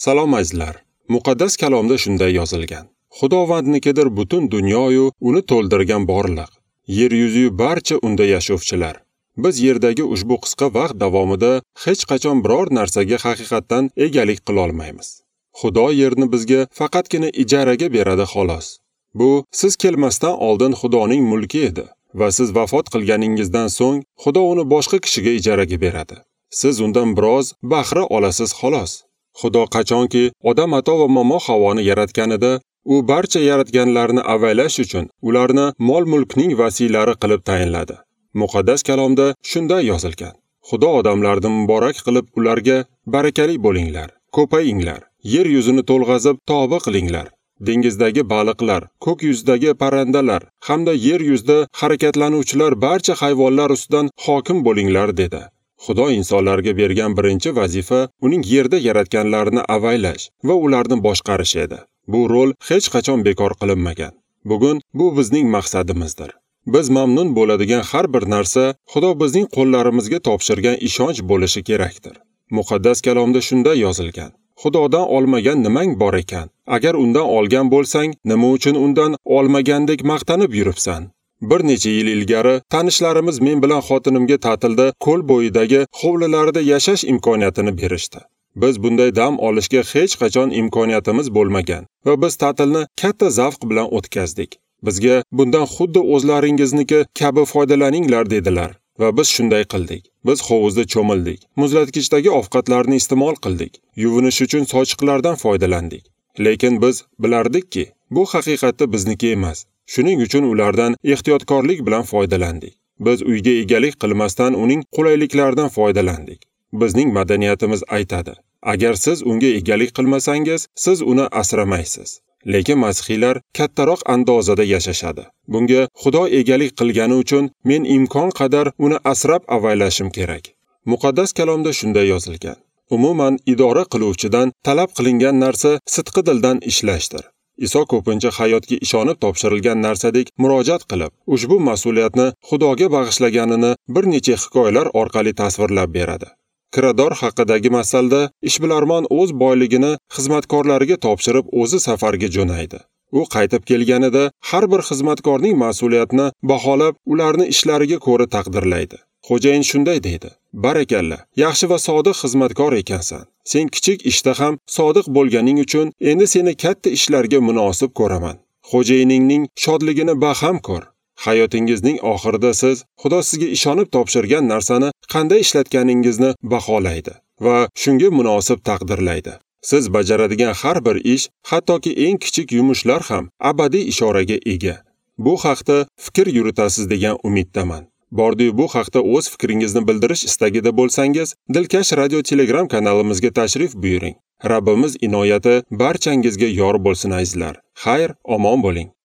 Salom azizlar. Muqaddas kalomda shunday yozilgan. Xudovandnikidir butun dunyoyu uni to'ldirgan borliq. Yer yuziyu barcha unda yashovchilar. Biz yerdagi ushbu qisqa vaqt davomida hech qachon biror narsaga haqiqatdan egalik qila olmaymiz. Xudo yerni bizga faqatgina ijaraga beradi xolos. Bu siz kelmasdan oldin Xudoning mulki edi va siz vafot qilganingizdan so'ng Xudo uni boshqa kishiga ijaraga beradi. Siz undan biroz bahra olasiz xolos. Xudo qachonki odam ato va momo Havoni yaratganida, u barcha yaratganlarni avaylash uchun ularni mol-mulkning vasiylari qilib tayinladi. Muqaddas kalomda shunday yozilgan. Xudo odamlarni muborak qilib ularga barakali bo'linglar, ko'payinglar, yer yuzini to'lg'azib toba qilinglar. Dengizdagi baliqlar, ko'k yuzdagi parrandalar hamda yer yuzida harakatlanuvchilar barcha hayvonlar ustidan hokim bo'linglar dedi. Xudo insonlarga bergan birinchi vazifa uning yerda yaratganlarini avaylash va ularni boshqarish edi. Bu rol hech qachon bekor qilinmagan. Bugun bu bizning maqsadimizdir. Biz mamnun bo'ladigan har bir narsa Xudo bizning qo'llarimizga topshirgan ishonch bo'lishi kerakdir. Muqaddas kalomda shunday yozilgan. Xudodan olmagan nimang bor ekan? Agar undan olgan bo'lsang, nima uchun undan olmagandek maqtanib yuribsan? Bir necha yil ilgari tanishlarimiz men bilan xotinimga ta'tilda ko'l bo'yidagi hovlilarida yashash imkoniyatini berishdi. Biz bunday dam olishga hech qachon imkoniyatimiz bo'lmagan va biz ta'tilni katta zavq bilan o'tkazdik. Bizga bundan xuddi o'zlaringizniki kabi foydalaninglar dedilar va biz shunday qildik. Biz hovuzda cho'mildik, muzlatkichdagi ovqatlarni iste'mol qildik, yuvinish uchun sochiqlardan foydalandik. Lekin biz bilardikki, bu haqiqatda bizniki emas. Shuning uchun ulardan ehtiyotkorlik bilan foydalandik. Biz uyga egalik qilmasdan uning qulayliklaridan foydalandik. Bizning madaniyatimiz aytadi: agar siz unga egalik qilmasangiz, siz uni asramaysiz. Lekin masihiylar kattaroq andozada yashashadi. Bunga Xudo egalik qilgani uchun men imkon qadar uni asrab avaylashim kerak. Muqaddas kalomda shunday yozilgan. Umuman idora qiluvchidan talab qilingan narsa sidqi dildan ishlashdir. Iso ko'pincha hayotga ishonib topshirilgan narsadek murojaat qilib, ushbu mas'uliyatni Xudoga bag'ishlaganini bir necha hikoyalar orqali tasvirlab beradi. Kirador haqidagi masalda ishbilarmon o'z boyligini xizmatkorlariga topshirib o'zi safarga jo'naydi. U qaytib kelganida har bir xizmatkorning mas'uliyatini baholab, ularni ishlariga ko'ra taqdirlaydi. Xo'jayin shunday deydi: "Barakalla, yaxshi va sodiq xizmatkor ekansan. Sen kichik ishda ham sodiq bo'lganing uchun endi seni katta ishlarga munosib ko'raman." Xo'jayiningning shodligini baham ko'r. Hayotingizning oxirida siz Xudo sizga ishonib topshirgan narsani qanday ishlatganingizni baholaydi va shunga munosib taqdirlaydi. Siz bajaradigan har bir ish, hattoki eng kichik yumushlar ham abadiy ishoraga ega. Bu haqda fikr yuritasiz degan umiddaman. Bordi-yu bu haqda o'z fikringizni bildirish istagida bo'lsangiz, Dilkash radio Telegram kanalimizga tashrif buyuring. Rabbimiz inoyati barchangizga yor bo'lsin azizlar. Xayr, omon bo'ling.